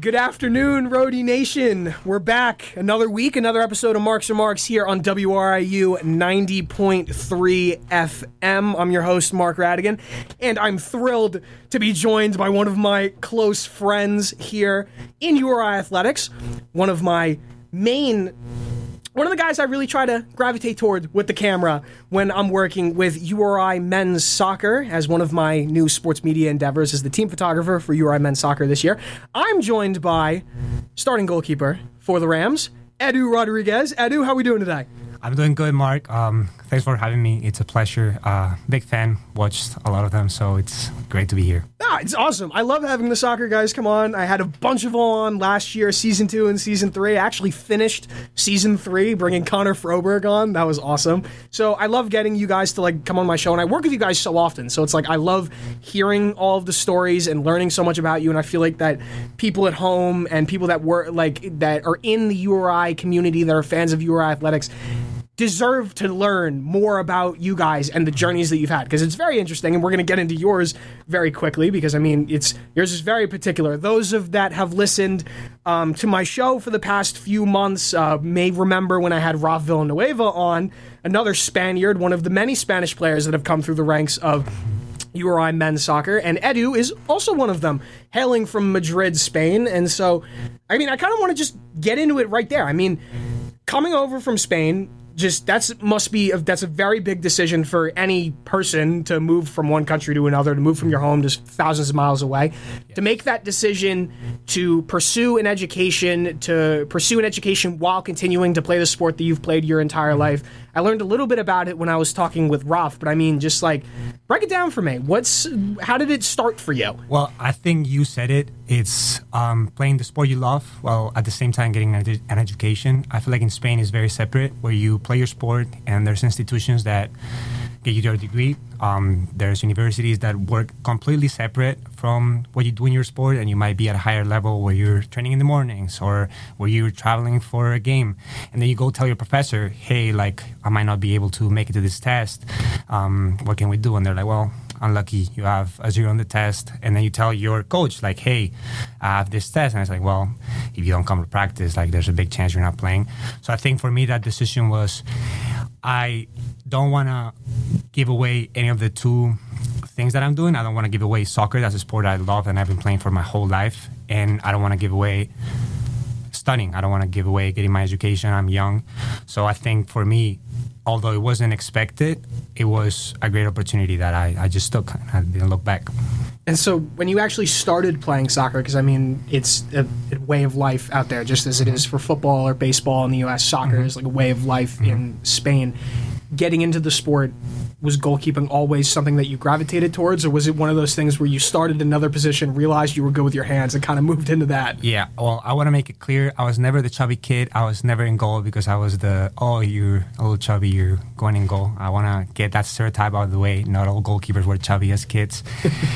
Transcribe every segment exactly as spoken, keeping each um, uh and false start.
Good afternoon, Roadie Nation. We're back. Another week, another episode of Marks and Marks here on W R I U ninety point three F M. I'm your host, Mark Radigan, and I'm thrilled to be joined by one of my close friends here in U R I Athletics, one of my main... One of the guys I really try to gravitate toward with the camera when I'm working with U R I Men's Soccer as one of my new sports media endeavors as the team photographer for U R I Men's Soccer this year. I'm joined by starting goalkeeper for the Rams, Edu Rodriguez. Edu, how are we doing today? I'm doing good, Mark. Um, thanks for having me. It's a pleasure. Uh, big fan. Watched a lot of them, so it's great to be here. Ah, it's awesome. I love having the soccer guys come on. I had a bunch of them on last year, season two and season three. I actually finished season three, bringing Connor Froberg on. That was awesome. So I love getting you guys to like come on my show, and I work with you guys so often. So it's like I love hearing all of the stories and learning so much about you. And I feel like that people at home and people that were like that are in the U R I community that are fans of U R I Athletics deserve to learn more about you guys and the journeys that you've had, because it's very interesting, and we're going to get into yours very quickly because I mean it's yours is very particular. Those of that have listened um, to my show for the past few months uh, may remember when I had Ralph Villanueva on, another Spaniard, one of the many Spanish players that have come through the ranks of U R I Men's Soccer, and Edu is also one of them, hailing from Madrid, Spain. And so I mean I kind of want to just get into it right there. I mean, coming over from Spain, just that's must be a, that's a very big decision for any person to move from one country to another, to move from your home to thousands of miles away. Yes. To make that decision to pursue an education, to pursue an education while continuing to play the sport that you've played your entire life. I learned a little bit about it when I was talking with Ralph, but I mean, just like break it down for me. What's how did it start for you? Well, I think you said it. It's um, playing the sport you love while at the same time getting an, an education. I feel like in Spain it's very separate, where you play your sport and there's institutions that get you your degree. Um, there's universities that work completely separate from what you do in your sport, and you might be at a higher level where you're training in the mornings or where you're traveling for a game. And then you go tell your professor, hey, like, I might not be able to make it to this test. Um, what can we do? And they're like, well, unlucky, you have a zero on the test. And then you tell your coach, like, hey, I have this test. And it's like, well, if you don't come to practice, like, there's a big chance you're not playing. So I think for me, that decision was, I don't want to give away any of the two things that I'm doing. I don't want to give away soccer. That's a sport I love and I've been playing for my whole life. And I don't want to give away studying. I don't want to give away getting my education. I'm young. So I think for me, although it wasn't expected, it was a great opportunity that I, I just took. I didn't look back. And so when you actually started playing soccer, because I mean, it's a, a way of life out there, just as it is for football or baseball in the U S, soccer mm-hmm. is like a way of life mm-hmm. in Spain. Getting into the sport, was goalkeeping always something that you gravitated towards, or was it one of those things where you started another position, realized you were good with your hands, and kind of moved into that? Yeah, well, I want to make it clear, I was never the chubby kid. I was never in goal because I was the, oh, you're a little chubby, you're going in goal. I want to get that stereotype out of the way. Not all goalkeepers were chubby as kids.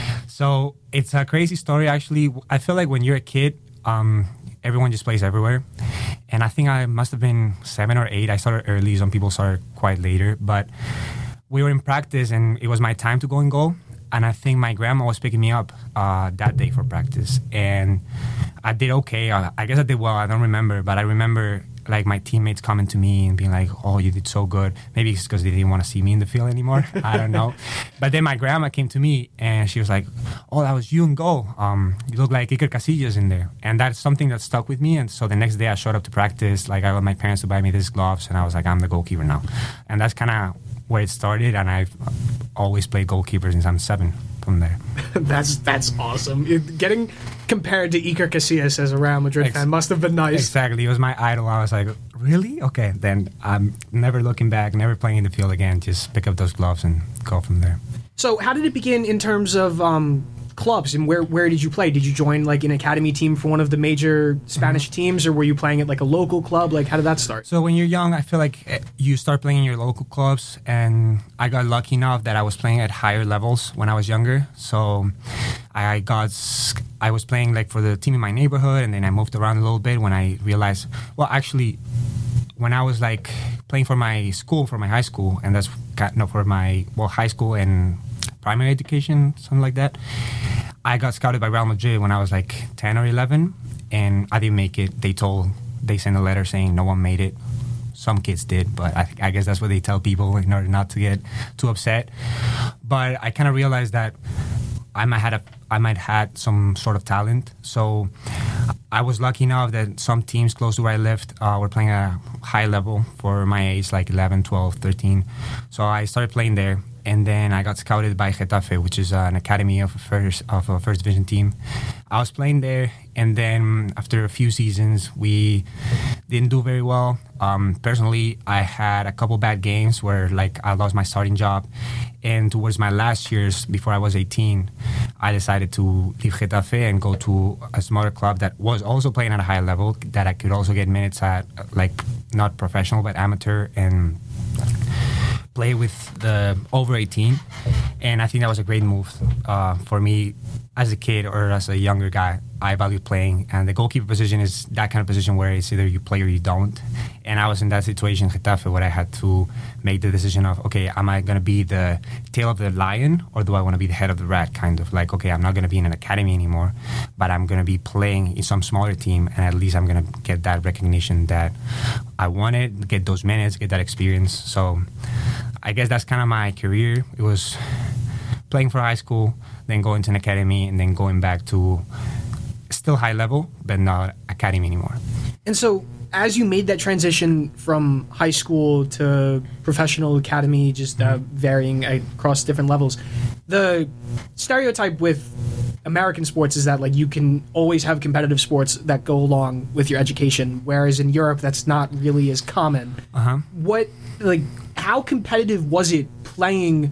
So it's a crazy story, actually. I feel like when you're a kid, um, everyone just plays everywhere. And I think I must have been seven or eight. I started early. Some people started quite later. But we were in practice, and it was my time to go in goal. And I think my grandma was picking me up uh, that day for practice. And I did okay. I, I guess I did well. I don't remember. But I remember like my teammates coming to me and being like, oh, you did so good. Maybe it's because they didn't want to see me in the field anymore. I don't know. But then my grandma came to me and she was like, oh, that was you in goal. Um, you look like Iker Casillas in there. And that's something that stuck with me. And so the next day I showed up to practice. Like I got my parents to buy me these gloves. And I was like, I'm the goalkeeper now. And that's kind of where it started. And I've always played goalkeeper since I'm seven. From there. that's that's awesome. It, getting compared to Iker Casillas as a Real Madrid Ex- fan must have been nice. Exactly. It was my idol. I was like, really? Okay. Then I'm never looking back, never playing in the field again. Just pick up those gloves and go from there. So how did it begin in terms of um, clubs, and where where did you play? Did you join like an academy team for one of the major Spanish mm-hmm. teams, or were you playing at like a local club? Like, how did that start? So when you're young, I feel like you start playing in your local clubs, and I got lucky enough that I was playing at higher levels when I was younger. So I got I was playing like for the team in my neighborhood, and then I moved around a little bit when I realized, well, actually, when I was like playing for my school, for my high school, and that's no for my well high school and primary education, something like that. I got scouted by Real Madrid when I was like ten or eleven, and I didn't make it. They told, they sent a letter saying no one made it. Some kids did, but I, I guess that's what they tell people in order not to get too upset. But I kind of realized that I might had a, I might had some sort of talent. So I was lucky enough that some teams close to where I lived uh, were playing at a high level for my age, like eleven, twelve, thirteen. So I started playing there. And then I got scouted by Getafe, which is uh, an academy of a first of a first division team. I was playing there, and then after a few seasons, we didn't do very well. Um, personally, I had a couple bad games where like I lost my starting job, and towards my last years before I was eighteen, I decided to leave Getafe and go to a smaller club that was also playing at a high level, that I could also get minutes at, like not professional but amateur, and play with the over eighteen, and I think that was a great move uh, for me as a kid or as a younger guy. I value playing, and the goalkeeper position is that kind of position where it's either you play or you don't. And I was in that situation in Getafe where I had to make the decision of, okay, am I going to be the tail of the lion, or do I want to be the head of the rat? Kind of like, okay, I'm not going to be in an academy anymore, but I'm going to be playing in some smaller team, and at least I'm going to get that recognition that I wanted, get those minutes, get that experience. So I guess that's kind of my career. It was playing for high school, then going to an academy, and then going back to still high level, but not academy anymore. And so as you made that transition from high school to professional academy, just uh, varying across different levels, the stereotype with American sports is that like you can always have competitive sports that go along with your education, whereas in Europe that's not really as common. Uh-huh. What, like, how competitive was it playing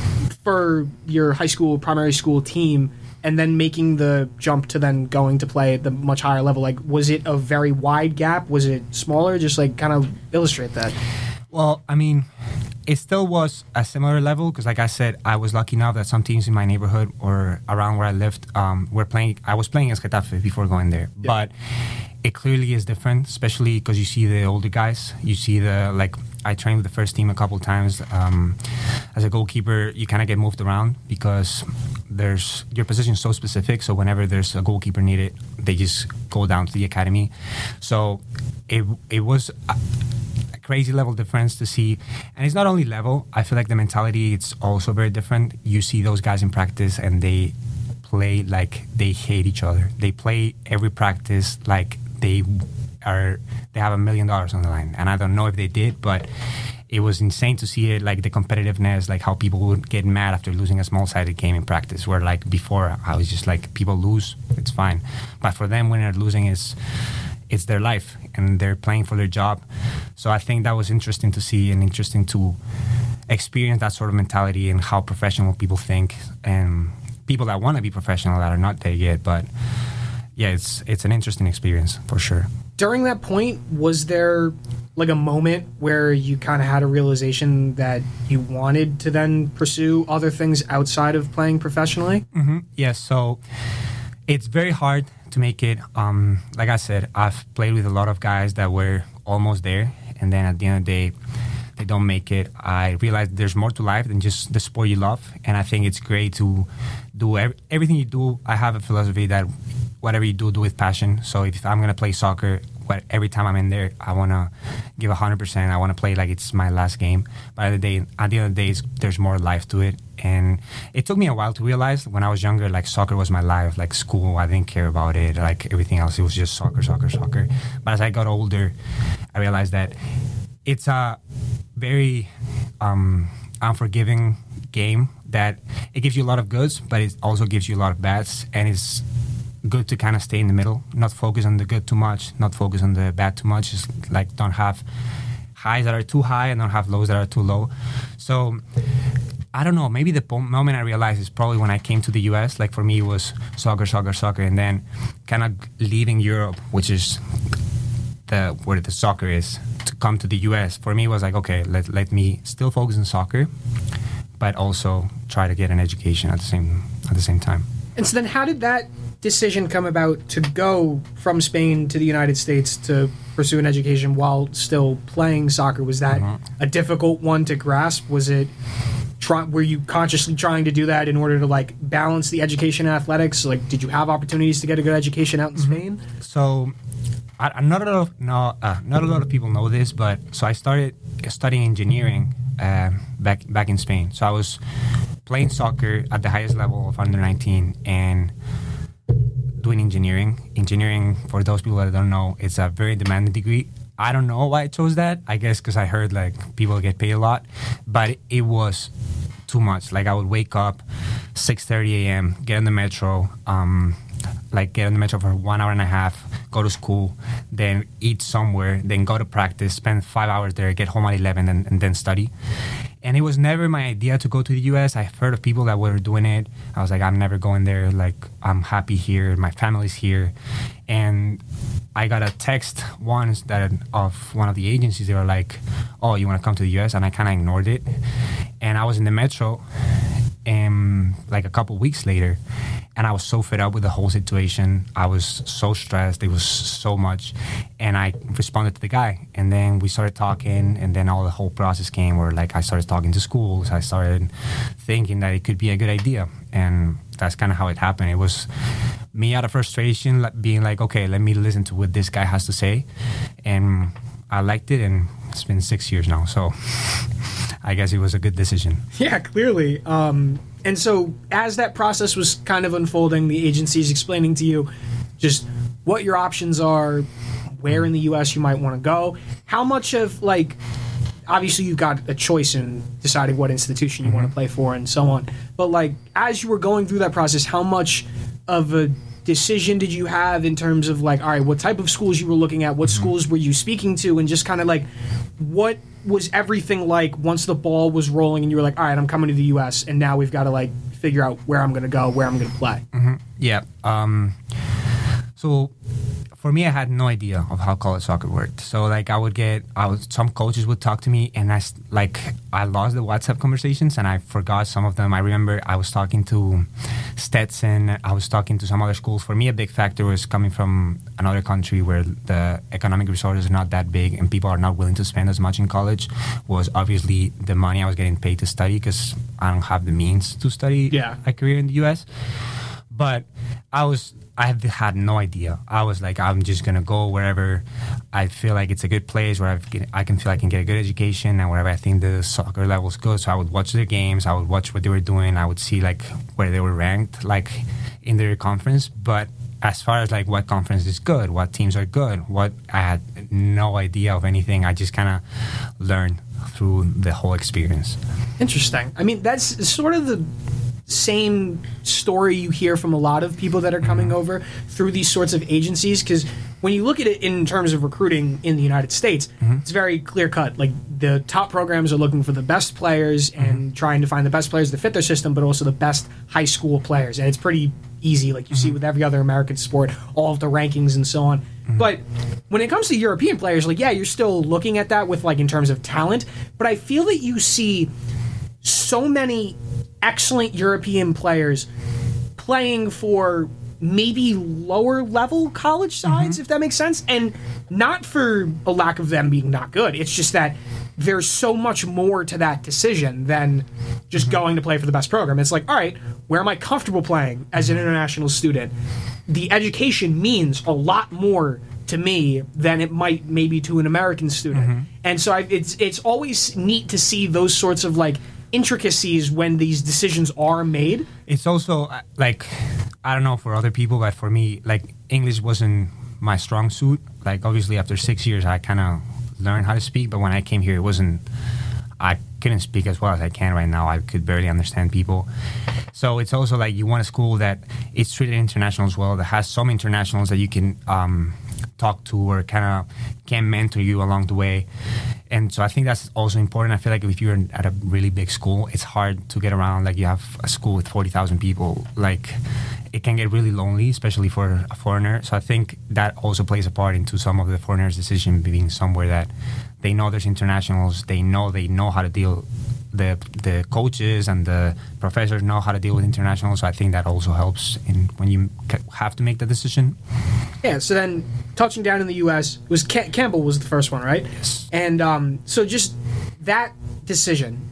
for your high school, primary school team, and then making the jump to then going to play at the much higher level? Like, was it a very wide gap? Was it smaller? Just like kind of illustrate that. Well, I mean, it still was a similar level because, like I said, I was lucky enough that some teams in my neighborhood or around where I lived um, were playing. I was playing against Getafe before going there, yeah. But it clearly is different, especially because you see the older guys. You see the, like, I trained with the first team a couple times. Um, as a goalkeeper, you kind of get moved around because there's your position is so specific. So whenever there's a goalkeeper needed, they just go down to the academy. So it it was a, a crazy level difference to see. And it's not only level. I feel like the mentality, it's also very different. You see those guys in practice and they play like they hate each other. They play every practice like they are they have a million dollars on the line, and I don't know if they did, but it was insane to see it, like the competitiveness, like how people would get mad after losing a small-sided game in practice, where like before I was just like, people lose, it's fine, but for them, when they're losing, is it's their life and they're playing for their job. So I think that was interesting to see and interesting to experience that sort of mentality and how professional people think, and people that want to be professional that are not there yet. But yeah, it's it's an interesting experience for sure. During that point, was there like a moment where you kind of had a realization that you wanted to then pursue other things outside of playing professionally? Mm-hmm. Yes, yeah, so it's very hard to make it. Um, like I said, I've played with a lot of guys that were almost there, and then at the end of the day, they don't make it. I realized there's more to life than just the sport you love, and I think it's great to do every, everything you do. I have a philosophy that whatever you do, do with passion. So if I'm going to play soccer, what, every time I'm in there, I want to give one hundred percent. I want to play like it's my last game. But at the, day, at the end of the day, it's, there's more life to it. And it took me a while to realize when I was younger, like soccer was my life, like school, I didn't care about it. Like everything else, it was just soccer, soccer, soccer. But as I got older, I realized that it's a very um, unforgiving game, that it gives you a lot of goods, but it also gives you a lot of bads. And it's good to kind of stay in the middle, not focus on the good too much, not focus on the bad too much. Just like don't have highs that are too high and don't have lows that are too low. So I don't know, maybe the po- moment I realized is probably when I came to the U S. Like for me, it was soccer, soccer, soccer, and then kind of leaving Europe, which is the where the soccer is, to come to the U S. For me, it was like, okay, let let me still focus on soccer, but also try to get an education at the same at the same time. And so then how did that decision come about to go from Spain to the United States to pursue an education while still playing soccer? Was that mm-hmm. a difficult one to grasp? Was it try, were you consciously trying to do that in order to like balance the education and athletics? Like, did you have opportunities to get a good education out in Mm-hmm. Spain? So, I, not a lot of no, uh, not a lot of people know this, but so I started studying engineering uh, back back in Spain. So I was playing soccer at the highest level of under nineteen and doing engineering. Engineering, for those people that don't know, it's a very demanding degree. I don't know why I chose that. I guess because I heard like people get paid a lot, but it was too much. Like I would wake up six thirty a.m., get on the metro, um, like get on the metro for one hour and a half, go to school, then eat somewhere, then go to practice, spend five hours there, get home at eleven, and, and then study. And it was never my idea to go to the U S. I've heard of people that were doing it. I was like, I'm never going there. Like, I'm happy here. My family's here. And I got a text once that of one of the agencies. They were like, oh, you want to come to the U S? And I kind of ignored it. And I was in the metro and like a couple weeks later, and I was so fed up with the whole situation. I was so stressed. It was so much. And I responded to the guy. And then we started talking, and then all the whole process came where like I started talking to schools. I started thinking that it could be a good idea. And that's kind of how it happened. It was me out of frustration, like, being like, okay, let me listen to what this guy has to say. And I liked it, and it's been six years now. So I guess it was a good decision. Yeah, clearly. Um, and so as that process was kind of unfolding, the agency's explaining to you just what your options are, where in the U S you might want to go. How much of, like, obviously you've got a choice in deciding what institution you mm-hmm. want to play for and so on. But, like, as you were going through that process, how much of a decision did you have in terms of, like, all right, what type of schools you were looking at, what mm-hmm. schools were you speaking to, and just kind of, like, what was everything like once the ball was rolling and you were like, all right, I'm coming to the U S, and now we've got to, like, figure out where I'm going to go, where I'm going to play? Mm-hmm. Yeah. Um, so for me, I had no idea of how college soccer worked. So, like, I would get, I would, some coaches would talk to me, and I, like, I lost the WhatsApp conversations, and I forgot some of them. I remember I was talking to Stetson. I was talking to some other schools. For me, a big factor was coming from another country where the economic resources are not that big, and people are not willing to spend as much in college, was obviously the money I was getting paid to study, because I don't have the means to study yeah. a career in the U S. But I was... I have had no idea. I was like, I'm just going to go wherever I feel like it's a good place, where I've get, I can feel I can get a good education, and wherever I think the soccer level is good. So I would watch their games. I would watch what they were doing. I would see, like, where they were ranked, like, in their conference. But as far as, like, what conference is good, what teams are good, what I had no idea of anything. I just kind of learned through the whole experience. Interesting. I mean, that's sort of the same story you hear from a lot of people that are coming mm-hmm. over through these sorts of agencies, because when you look at it in terms of recruiting in the United States, mm-hmm. it's very clear cut. Like, the top programs are looking for the best players mm-hmm. and trying to find the best players to fit their system, but also the best high school players. And it's pretty easy, like you mm-hmm. see with every other American sport, all of the rankings and so on. Mm-hmm. But when it comes to European players, like, yeah, you're still looking at that with, like, in terms of talent, but I feel that you see so many excellent European players playing for maybe lower level college sides, mm-hmm. if that makes sense. And not for a lack of them being not good. It's just that there's so much more to that decision than just mm-hmm. going to play for the best program. It's like, all right, where am I comfortable playing as an international student? The education means a lot more to me than it might maybe to an American student. Mm-hmm. And so I, it's it's always neat to see those sorts of, like, intricacies when these decisions are made. It's also, uh, like, I don't know for other people, but for me, like, English wasn't my strong suit. Like, obviously, after six years, I kind of learned how to speak, but when I came here, it wasn't, I couldn't speak as well as I can right now. I could barely understand people. So it's also like you want a school that is treated international as well, that has some internationals that you can um, talk to or kind of can mentor you along the way. And so I think that's also important. I feel like if you're at a really big school, it's hard to get around. Like, you have a school with forty thousand people. Like, it can get really lonely, especially for a foreigner. So I think that also plays a part into some of the foreigners' decision being somewhere that they know there's internationals. They know they know how to deal. The the coaches and the professors know how to deal with internationals. So I think that also helps in when you have to make the decision. Yeah. So then, touching down in the U S was Cam- Campbell was the first one, right? Yes. And um, so just that decision to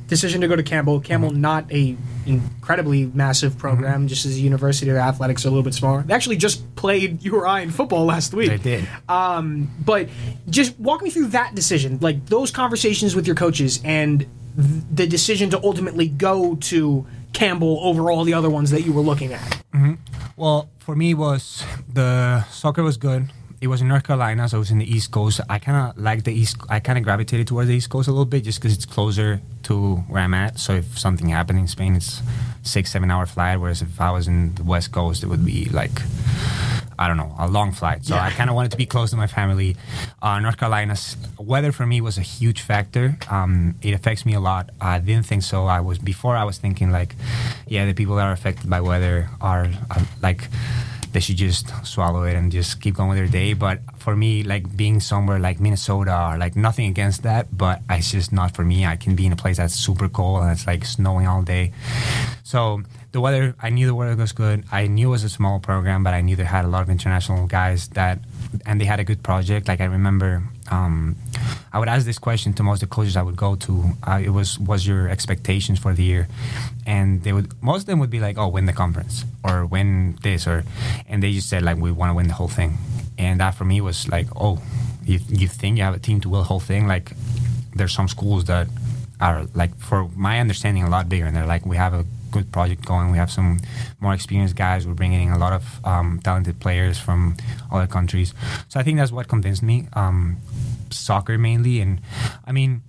decision to go to Campbell. Campbell, mm-hmm. not a incredibly massive program, mm-hmm. just as a university, their athletics are a little bit smaller. They actually just played U R I in football last week. They did. Um, but just walk me through that decision, like those conversations with your coaches and th- the decision to ultimately go to Campbell over all the other ones that you were looking at. Mm-hmm. Well, for me, was the soccer was good. It was in North Carolina, so it was in the East Coast. I kind of like the East. I kind of gravitated towards the East Coast a little bit, just because it's closer to where I'm at. So if something happened in Spain, it's six, seven hour flight. Whereas if I was in the West Coast, it would be like, I don't know, a long flight. So yeah. I kind of wanted to be close to my family. Uh, North Carolina's weather for me was a huge factor. Um, it affects me a lot. I didn't think so. I was before I was thinking like, yeah, the people that are affected by weather are, are like. They should just swallow it and just keep going with their day. But for me, like being somewhere like Minnesota, or like nothing against that, but it's just not for me. I can be in a place that's super cold and it's like snowing all day. So the weather, I knew the weather was good. I knew it was a small program, but I knew they had a lot of international guys that, and they had a good project. Like I remember, um, I would ask this question to most of the coaches I would go to. Uh, it was, was your expectations for the year? And they would, most of them would be like, oh, win the conference or win this, or, and they just said like, we want to win the whole thing. And that for me was like, oh, you, you think you have a team to win the whole thing? Like there's some schools that are like, for my understanding, a lot bigger. And they're like, we have a good project going. We have some more experienced guys. We're bringing in a lot of um, talented players from other countries. So I think that's what convinced me. Um, soccer mainly. And I mean,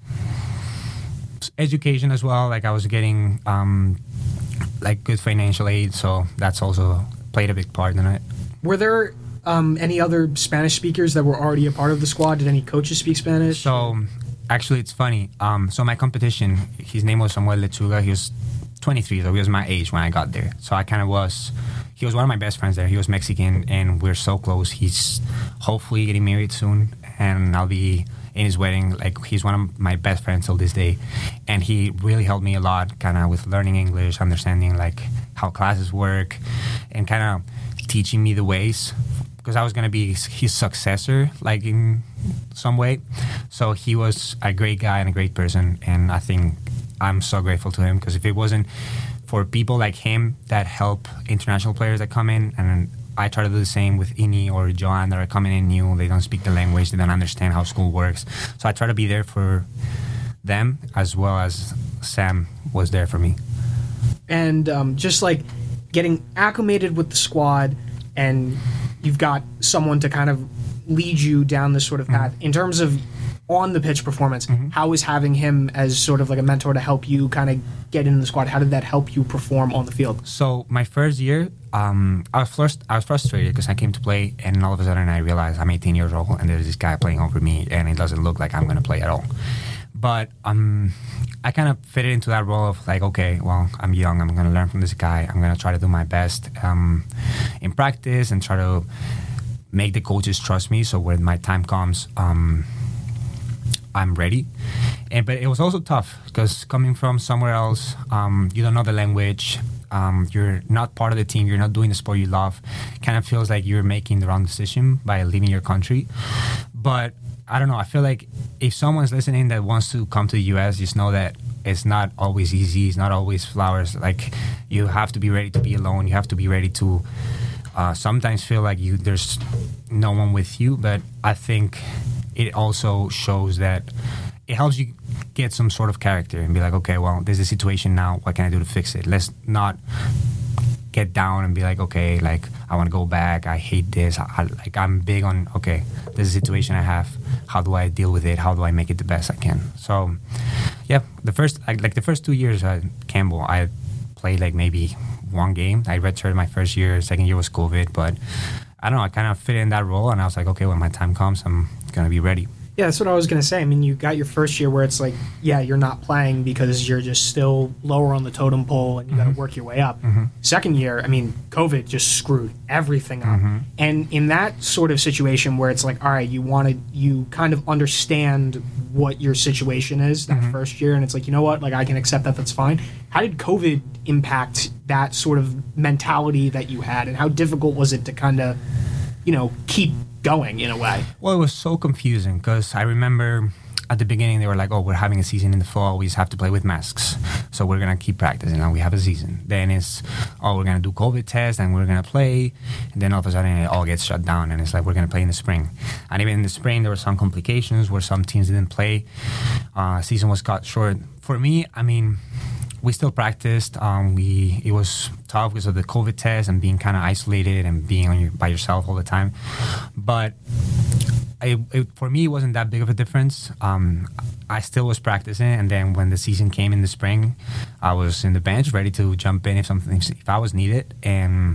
education as well. Like I was getting um, like good financial aid. So that's also played a big part in it. Were there um, any other Spanish speakers that were already a part of the squad? Did any coaches speak Spanish? So actually it's funny. Um, so my competition, his name was Samuel Lechuga. He was twenty-three, so he was my age when I got there. So I kind of was, he was one of my best friends there. He was Mexican, and we're so close. He's hopefully getting married soon, and I'll be in his wedding. Like, he's one of my best friends till this day. And he really helped me a lot, kind of with learning English, understanding, like, how classes work, and kind of teaching me the ways, because I was going to be his successor, like, in some way. So he was a great guy and a great person, and I think I'm so grateful to him, because if it wasn't for people like him that help international players that come in, and I try to do the same with Ini or Joan that are coming in new, they don't speak the language, they don't understand how school works. So I try to be there for them, as well as Sam was there for me. And um, just like getting acclimated with the squad, and you've got someone to kind of lead you down this sort of path. Mm-hmm. In terms of on the pitch performance, mm-hmm. how was having him as sort of like a mentor to help you kind of get in the squad? How did that help you perform on the field? So my first year, um, I was first, I was frustrated because I came to play, and all of a sudden I realized I'm eighteen years old and there's this guy playing over me, and it doesn't look like I'm going to play at all. But um, I kind of fit into that role of like, okay, well, I'm young, I'm going to learn from this guy, I'm going to try to do my best um, in practice and try to make the coaches trust me, so when my time comes, um, I'm ready. And but it was also tough, because coming from somewhere else, um, you don't know the language, um, you're not part of the team, you're not doing the sport you love, kind of feels like you're making the wrong decision by leaving your country. But I don't know, I feel like if someone's listening that wants to come to the U S, just know that it's not always easy, it's not always flowers. Like, you have to be ready to be alone, you have to be ready to uh, sometimes feel like you there's no one with you. But I think it also shows that it helps you get some sort of character and be like, okay, well, there's a situation now, what can I do to fix it? Let's not get down and be like, okay, like, I want to go back, I hate this. I, like, I'm big on, okay, there's a situation I have, how do I deal with it? How do I make it the best I can? So, yeah, the first, like, like the first two years at Campbell, I played like maybe one game. I redshirted my first year, second year was COVID, but I don't know, I kind of fit in that role, and I was like, okay, when my time comes, I'm going to be ready. Yeah, that's what I was going to say. I mean, you got your first year where it's like, yeah, you're not playing because you're just still lower on the totem pole and you mm-hmm. got to work your way up. Mm-hmm. Second year, I mean, COVID just screwed everything up. Mm-hmm. And in that sort of situation where it's like, all right, you wanted, you kind of understand what your situation is that mm-hmm. first year, and it's like, you know what, like, I can accept that, that's fine. How did COVID impact that sort of mentality that you had, and how difficult was it to kind of, you know, keep going in a way? Well, it was so confusing, because I remember at the beginning they were like, oh, we're having a season in the fall, we just have to play with masks, so we're gonna keep practicing and we have a season. Then it's, oh, we're gonna do COVID tests and we're gonna play, and then all of a sudden it all gets shut down and it's like, we're gonna play in the spring. And even in the spring there were some complications where some teams didn't play. Uh, season was cut short. For me, I mean, we still practiced. Um, we it was tough because of the COVID test and being kind of isolated and being on your, by yourself all the time. But I, it, for me, it wasn't that big of a difference. Um, I still was practicing, and then when the season came in the spring, I was in the bench, ready to jump in if something, if I was needed. And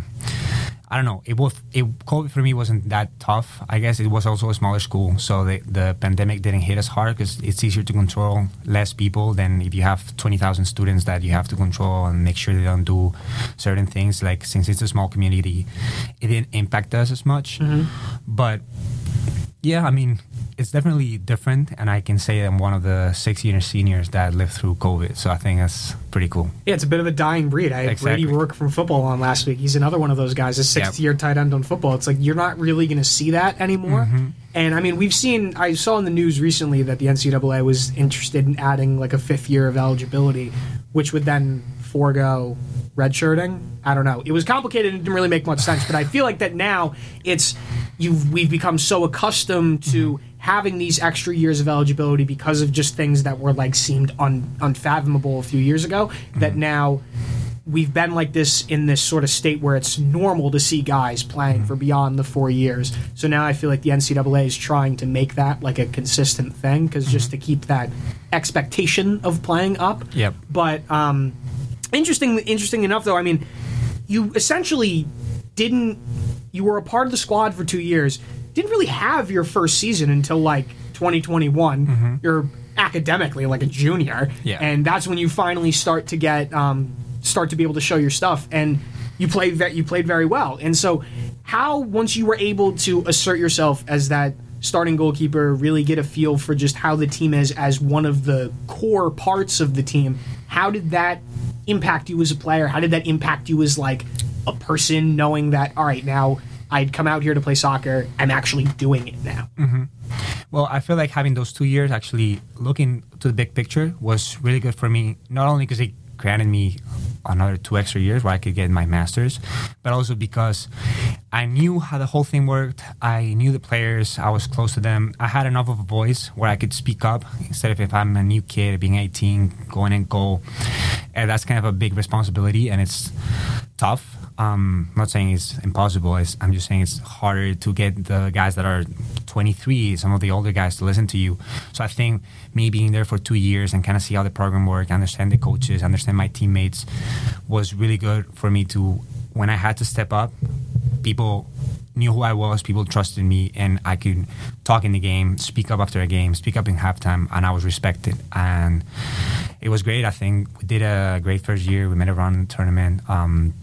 I don't know, it was it COVID for me wasn't that tough. I guess it was also a smaller school, so the the pandemic didn't hit us hard because it's easier to control less people than if you have twenty thousand students that you have to control and make sure they don't do certain things. Like, since it's a small community, it didn't impact us as much. Mm-hmm. But yeah, I mean, it's definitely different, and I can say I'm one of the six-year seniors that lived through COVID, so I think that's pretty cool. Yeah, it's a bit of a dying breed. I had Exactly. Brady Rourke from football on last week. He's another one of those guys, a sixth-year Yep. tight end on football. It's like, you're not really going to see that anymore. Mm-hmm. And, I mean, we've seen, I saw in the news recently that the N C double A was interested in adding, like, a fifth year of eligibility, which would then forego redshirting. I don't know. It was complicated and didn't really make much sense, but I feel like that now it's you've we've become so accustomed to mm-hmm. having these extra years of eligibility because of just things that were like seemed un, unfathomable a few years ago, mm-hmm. that now we've been like this in this sort of state where it's normal to see guys playing mm-hmm. for beyond the four years. So now I feel like the N C double A is trying to make that like a consistent thing, because mm-hmm. just to keep that expectation of playing up. Yep. But um Interesting, interesting enough, though, I mean, you essentially didn't, you were a part of the squad for two years, didn't really have your first season until, like, twenty twenty-one. Mm-hmm. You're academically, like, a junior, yeah. and that's when you finally start to get, um, start to be able to show your stuff, and you played, ve- you played very well. And so, how, once you were able to assert yourself as that starting goalkeeper, really get a feel for just how the team is as one of the core parts of the team, how did that impact you as a player? How did that impact you as like a person, knowing that, all right, now I'd come out here to play soccer, I'm actually doing it now? Mm-hmm. Well, I feel like having those two years, actually looking to the big picture, was really good for me, not only because it granted me another two extra years where I could get my master's, but also because I knew how the whole thing worked. I knew the players. I was close to them. I had enough of a voice where I could speak up instead of if I'm a new kid being eighteen, going in goal. And that's kind of a big responsibility, and it's tough. Um, I'm not saying it's impossible. It's, I'm just saying it's harder to get the guys that are twenty-three, some of the older guys, to listen to you. So I think me being there for two years and kind of see how the program works, understand the coaches, understand my teammates, was really good for me to, when I had to step up, people knew who I was, people trusted me, and I could talk in the game, speak up after a game, speak up in halftime, and I was respected. And it was great. I think we did a great first year. We made a run in the tournament. Um,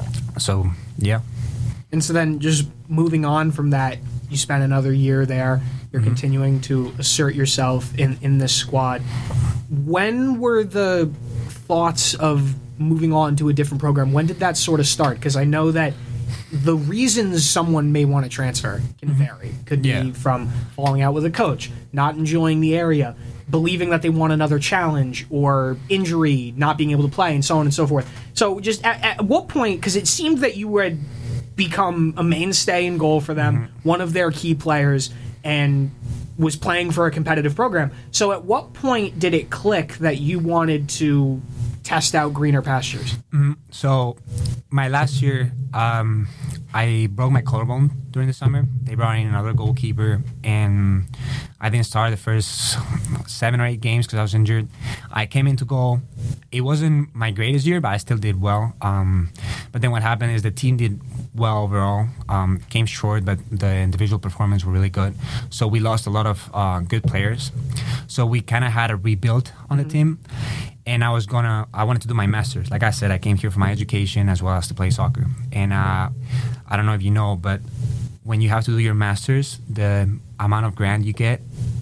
so, yeah. And so then just moving on from that, you spent another year there. You're mm-hmm. continuing to assert yourself in, in this squad. When were the thoughts of moving on to a different program? When did that sort of start? Because I know that the reasons someone may want to transfer can mm-hmm. vary. Could yeah. be from falling out with a coach, not enjoying the area, believing that they want another challenge, or injury, not being able to play, and so on and so forth. So just at, at what point, because it seemed that you had become a mainstay in goal for them, mm-hmm. one of their key players, and was playing for a competitive program. So at what point did it click that you wanted to test out greener pastures? Mm-hmm. So my last year, um, I broke my collarbone during the summer. They brought in another goalkeeper, and I didn't start the first seven or eight games because I was injured. I came into goal. It wasn't my greatest year, but I still did well. Um, but then what happened is the team did well overall. Um, came short, but the individual performance were really good. So we lost a lot of uh, good players. So we kind of had a rebuild on the mm-hmm. team. And I was gonna, I wanted to do my master's. Like I said, I came here for my education as well as to play soccer. And uh, I don't know if you know, but when you have to do your master's, the amount of grant you get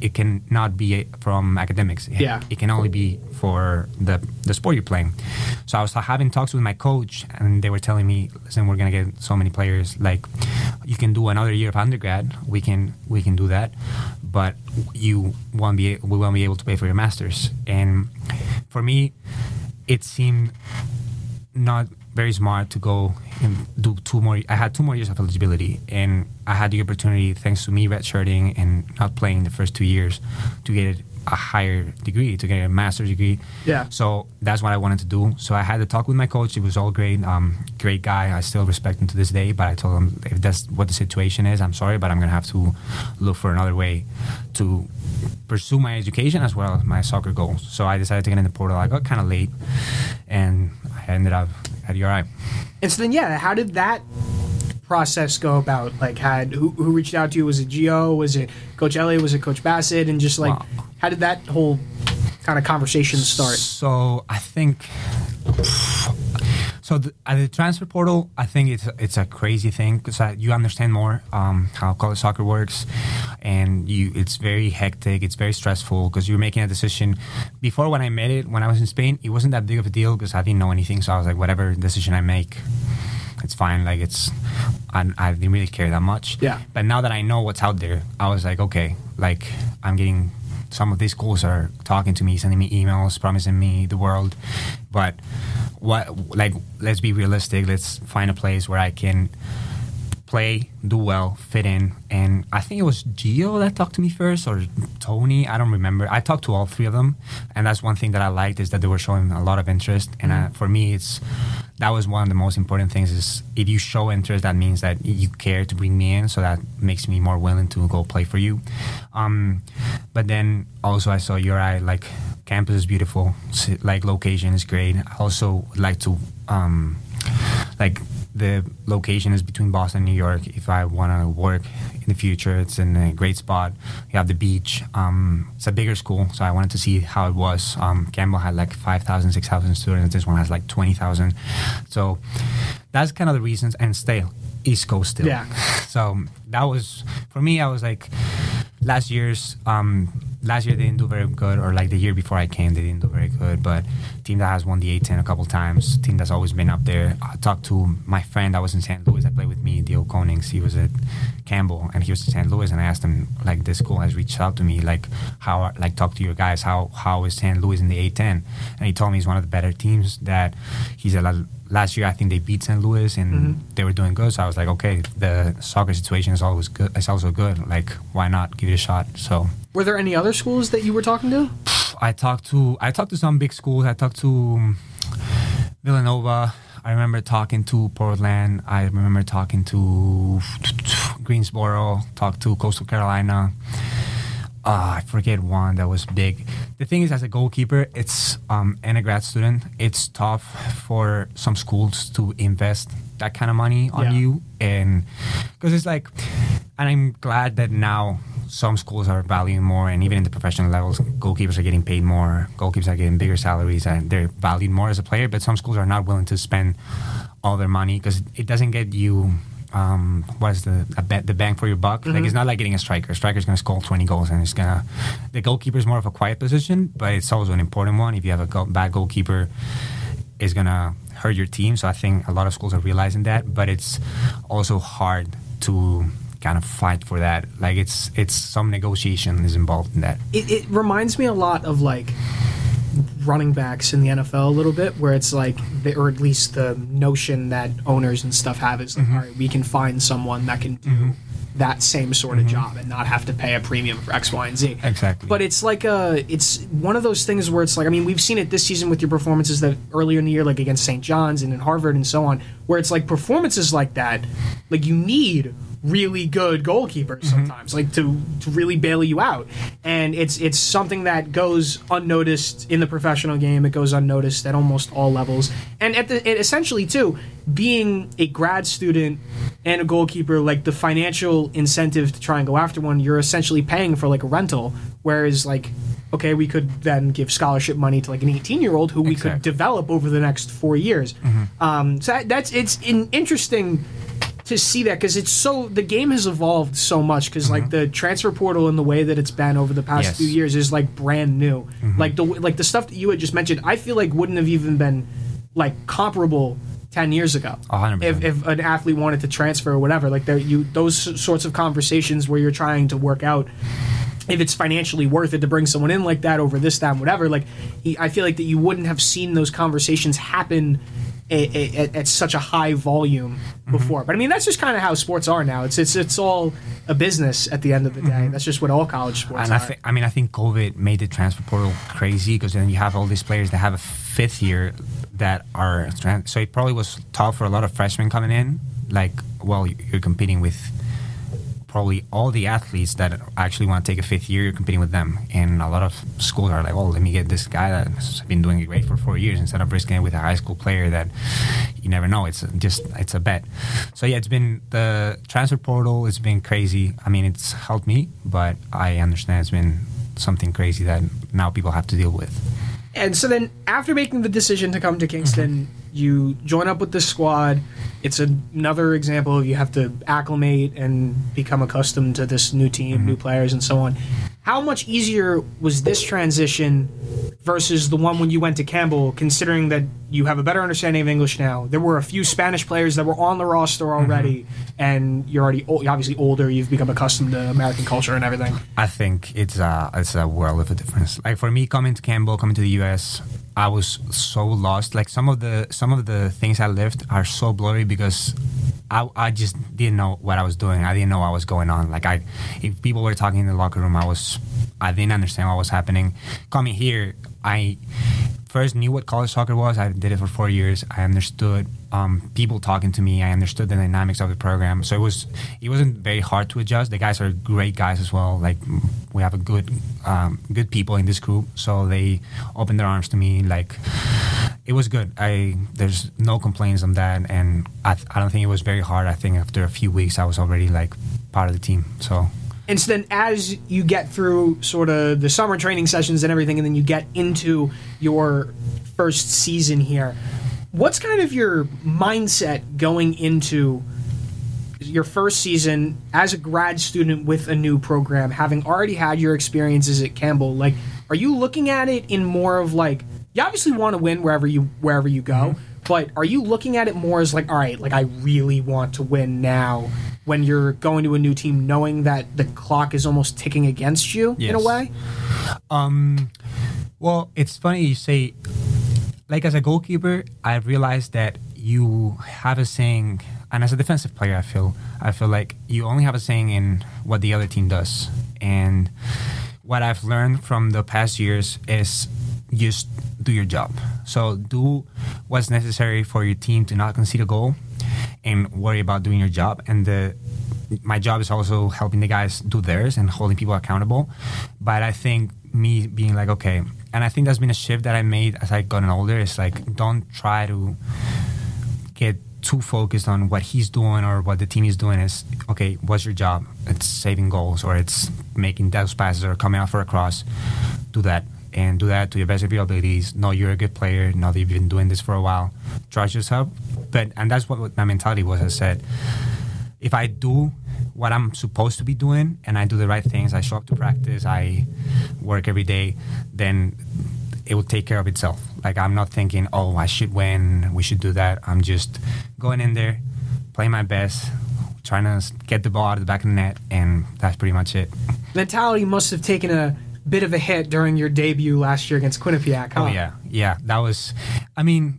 it can not be from academics. It, Yeah. it can only be for the the sport you're playing. So I was having talks with my coach, and they were telling me, listen, we're gonna get so many players. Like, you can do another year of undergrad. We can we can do that, but you won't be we won't be able to pay for your masters. And for me, it seemed not very smart to go and do two more. I had two more years of eligibility, and I had the opportunity, thanks to me redshirting and not playing the first two years, to get a higher degree, to get a master's degree. Yeah. So that's what I wanted to do. So I had to talk with my coach. It was all great. Um, great guy. I still respect him to this day. But I told him, if that's what the situation is, I'm sorry, but I'm gonna have to look for another way to pursue my education as well as my soccer goals. So I decided to get in the portal. I got kind of late, and I ended up at U R I. And so then, yeah, how did that process go about? Like, had who, who reached out to you? Was it Gio? Was it Coach Elliott? Was it Coach Bassett? And just like, Wow. how did that whole kind of conversation start? So I think, so the, at the transfer portal, I think it's it's a crazy thing because you understand more um, how college soccer works, and you it's very hectic, it's very stressful because you're making a decision. Before, when I made it, when I was in Spain, it wasn't that big of a deal because I didn't know anything, so I was like, whatever decision I make, it's fine. Like, it's, I, I didn't really care that much. Yeah. But now that I know what's out there, I was like, okay, like, I'm getting, some of these schools are talking to me, sending me emails, promising me the world. But what, like, let's be realistic. Let's find a place where I can play, do well, fit in. And I think it was Gio that talked to me first, or Tony. I don't remember. I talked to all three of them, and that's one thing that I liked, is that they were showing a lot of interest. And uh, for me, it's that was one of the most important things. Is if you show interest, that means that you care to bring me in. So that makes me more willing to go play for you. Um, but then also I saw U R I, like, campus is beautiful, like, location is great. I also like to um, like. The location is between Boston and New York. If I want to work in the future, it's in a great spot. You have the beach. Um, it's a bigger school, so I wanted to see how it was. Um, Campbell had like five thousand, six thousand students. This one has like twenty thousand. So that's kind of the reasons. And still, East Coast still. Yeah. So that was, for me, I was like, last year's, um, last year they didn't do very good, or like the year before I came, they didn't do very good. But team that has won the A ten a couple times, team that's always been up there. I talked to my friend that was in Saint Louis that played with me, Dio Konings. He was at Campbell, and he was in Saint Louis, and I asked him, like, this school has reached out to me, like, how, like, talk to your guys, how how is Saint Louis in the A ten? And he told me he's one of the better teams, that he's a lot. Last year, I think they beat Saint Louis, and mm-hmm. they were doing good. So I was like, okay, the soccer situation is always good. It's also good. Like, why not give it a shot? So, were there any other schools that you were talking to? I talked to I talked to some big schools. I talked to um, Villanova. I remember talking to Portland. I remember talking to Greensboro. Talked to Coastal Carolina. Uh, I forget one that was big. The thing is, as a goalkeeper, it's um, and a grad student, it's tough for some schools to invest that kind of money on yeah. you, and because it's like, and I'm glad that now some schools are valuing more, and even in the professional levels, goalkeepers are getting paid more. Goalkeepers are getting bigger salaries, and they're valued more as a player. But some schools are not willing to spend all their money because it doesn't get you. Um, what is the a ba- the bang for your buck? Mm-hmm. Like, it's not like getting a striker. A striker's going to score twenty goals, and it's gonna. The goalkeeper is more of a quiet position, but it's also an important one. If you have a go- bad goalkeeper, it's gonna hurt your team. So I think a lot of schools are realizing that, but it's also hard to kind of fight for that. Like, it's it's some negotiation is involved in that. It, it reminds me a lot of, like, running backs in the N F L a little bit, where it's like, the, or at least the notion that owners and stuff have is like, mm-hmm. all right, we can find someone that can do mm-hmm. that same sort of mm-hmm. job and not have to pay a premium for X, Y, and Z. Exactly. But it's like a, it's one of those things where it's like, I mean, we've seen it this season with your performances that earlier in the year, like against Saint John's and in Harvard and so on, where it's like performances like that, like, you need really good goalkeepers sometimes, mm-hmm. like to, to really bail you out. And it's it's something that goes unnoticed in the professional game. It goes unnoticed at almost all levels. And at the it essentially too, being a grad student and a goalkeeper, like, the financial incentive to try and go after one, you're essentially paying for like a rental. Whereas, like, okay, we could then give scholarship money to like an eighteen year old who we exactly. could develop over the next four years. Mm-hmm. Um, so that, that's it's in, interesting to see that because it's so the game has evolved so much because mm-hmm. like the transfer portal and the way that it's been over the past yes. few years is like brand new. Mm-hmm. Like the like the stuff that you had just mentioned, I feel like wouldn't have even been like comparable ten years ago. one hundred percent. If if an athlete wanted to transfer or whatever, like there you those sorts of conversations where you're trying to work out if it's financially worth it to bring someone in like that over this time, whatever. Like I feel like that you wouldn't have seen those conversations happen At, at, at such a high volume before. Mm-hmm. But I mean, that's just kind of how sports are now. It's it's it's all a business at the end of the day. Mm-hmm. That's just what all college sports and are. I, th- I mean, I think COVID made the transfer portal crazy because then you have all these players that have a fifth year that are trans- so it probably was tough for a lot of freshmen coming in. Like, well, you're competing with probably all the athletes that actually want to take a fifth year, you're competing with them. And a lot of schools are like, oh, let me get this guy that's been doing it great for four years instead of risking it with a high school player that you never know. It's just, it's a bet. So yeah, it's been, the transfer portal, it's been crazy. I mean, it's helped me, but I understand it's been something crazy that now people have to deal with. And so then after making the decision to come to Kingston, mm-hmm. you join up with the squad. It's another example of you have to acclimate and become accustomed to this new team, mm-hmm. new players, and so on. How much easier was this transition versus the one when you went to Campbell, considering that you have a better understanding of English now? There were a few Spanish players that were on the roster already, mm-hmm. and you're already old, you're obviously older. You've become accustomed to American culture and everything. I think it's a, it's a world of a difference. Like for me, coming to Campbell, coming to the U S, I was so lost. Like some of the some of the things I lived are so blurry because I I just didn't know what I was doing. I didn't know what was going on. Like I, if people were talking in the locker room, I was I didn't understand what was happening. Coming here, I first knew what college soccer was. I did it for four years. I understood um, people talking to me. I understood the dynamics of the program. So it was it wasn't very hard to adjust. The guys are great guys as well. Like we have a good um, good people in this group. So they opened their arms to me. Like it was good. I there's no complaints on that, and I I don't think it was very hard. I think after a few weeks, I was already like part of the team. So. And so then as you get through sort of the summer training sessions and everything, and then you get into your first season here, what's kind of your mindset going into your first season as a grad student with a new program, having already had your experiences at Campbell? Like, are you looking at it in more of like, you obviously want to win wherever you wherever you go, mm-hmm. but are you looking at it more as like, all right, like I really want to win now? When you're going to a new team, knowing that the clock is almost ticking against you yes. in a way? Um, well, it's funny you say, like as a goalkeeper, I realized that you have a saying, and as a defensive player, I feel I feel like you only have a saying in what the other team does. And what I've learned from the past years is just do your job. So do what's necessary for your team to not concede a goal, and worry about doing your job. And the my job is also helping the guys do theirs and holding people accountable. But I think me being like, okay, and I think that's been a shift that I made as I gotten older. It's like, don't try to get too focused on what he's doing or what the team is doing. Is okay, what's your job? It's saving goals, or it's making those passes, or coming out for a cross. Do that. And do that to your best of your abilities. Know you're a good player. Know that you've been doing this for a while. Trust yourself. But and that's what, what my mentality was. I said, if I do what I'm supposed to be doing and I do the right things, I show up to practice, I work every day, then it will take care of itself. Like I'm not thinking, oh, I should win, we should do that. I'm just going in there, playing my best, trying to get the ball out of the back of the net, and that's pretty much it. Mentality must have taken a bit of a hit during your debut last year against Quinnipiac, huh? Oh, yeah. Yeah, that was... I mean,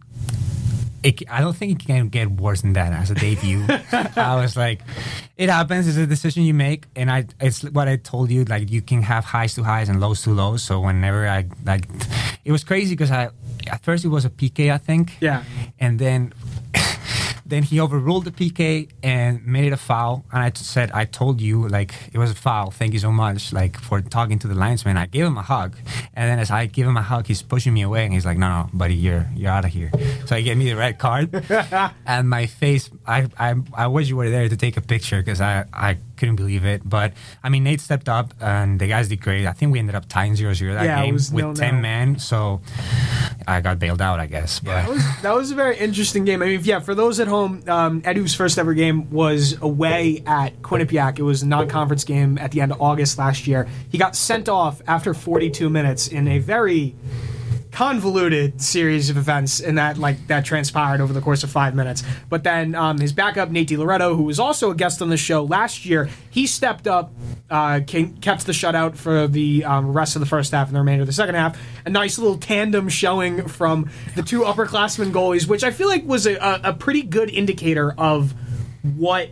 it, I don't think it can get worse than that as a debut. I was like, it happens. It's a decision you make. And I, it's what I told you. Like, you can have highs to highs and lows to lows. So whenever I... like, it was crazy because I... At first, it was a P K, I think. Yeah. And then... Then he overruled the P K and made it a foul. And I t- said, I told you, like, it was a foul. Thank you so much, like, for talking to the linesman. I gave him a hug. And then as I give him a hug, he's pushing me away. And he's like, no, no, buddy, you're you're out of here. So he gave me the red card. And my face, I, I I wish you were there to take a picture because I, I couldn't believe it. But, I mean, Nate stepped up and the guys did great. I think we ended up tying zero zero that yeah, game with no, ten no. men. So I got bailed out, I guess. But that was, that was a very interesting game. I mean, yeah, for those at home, um, Edu's first ever game was away at Quinnipiac. It was a non-conference game at the end of August last year. He got sent off after forty-two minutes in a very convoluted series of events, and that like that transpired over the course of five minutes. But then um, his backup, Nate DiLoretto, who was also a guest on the show last year, he stepped up, uh, came, kept the shutout for the um, rest of the first half and the remainder of the second half. A nice little tandem showing from the two upperclassmen goalies, which I feel like was a, a, a pretty good indicator of what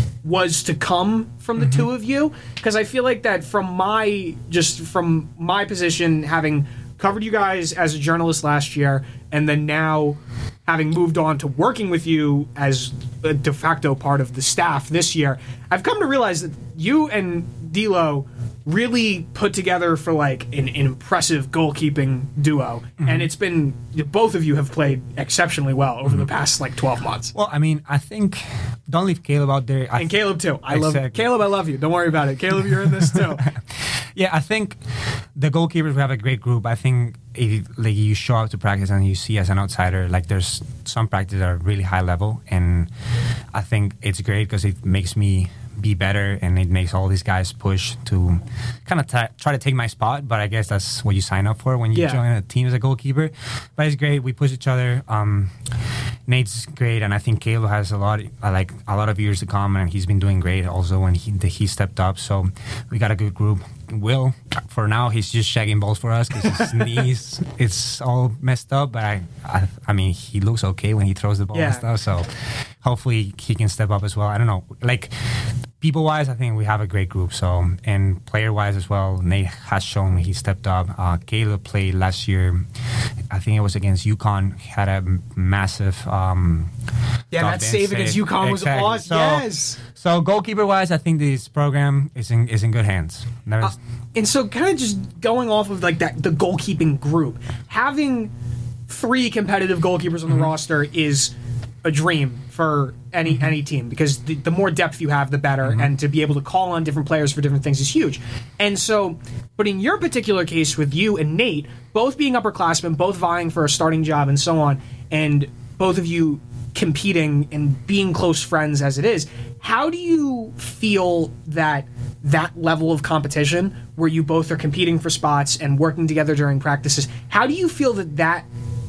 was to come from the mm-hmm. two of you, because I feel like that from my just from my position, having covered you guys as a journalist last year, and then now having moved on to working with you as a de facto part of the staff this year, I've come to realize that you and D'Lo really put together for like an, an impressive goalkeeping duo, mm-hmm. and it's been both of you have played exceptionally well over mm-hmm. the past like twelve months. Well, I mean, I think don't leave Caleb out there. I and Caleb too. I exactly. love Caleb. I love you. Don't worry about it, Caleb. You're in this too. Yeah, I think the goalkeepers, we have a great group. I think if like you show up to practice and you see as an outsider, like there's some practices that are really high level, and I think it's great because it makes me be better, and it makes all these guys push to kind of t- try to take my spot. But I guess that's what you sign up for when you yeah. join a team as a goalkeeper. But it's great. We push each other. Um, Nate's great, and I think Caleb has a lot, uh, like a lot of years to come, and he's been doing great also when he he stepped up. So we got a good group. Will, for now, he's just shagging balls for us because his knees, it's all messed up. But I, I, I mean, he looks okay when he throws the ball yeah. and stuff. So hopefully he can step up as well. I don't know, like people-wise, I think we have a great group. So and player-wise as well, Nate has shown he stepped up. Uh, Caleb played last year. I think it was against UConn. He had a massive. Um, yeah, that save against UConn was exactly. awesome. So, yes. So goalkeeper-wise, I think this program is in is in good hands. Uh, and so, kind of just going off of like that, the goalkeeping group, having three competitive goalkeepers on the mm-hmm. roster is a dream for any mm-hmm. any team, because the, the more depth you have, the better, mm-hmm. and to be able to call on different players for different things is huge. And so, but in your particular case with you and Nate, both being upperclassmen, both vying for a starting job and so on, and both of you competing and being close friends as it is, how do you feel that that level of competition where you both are competing for spots and working together during practices, how do you feel that that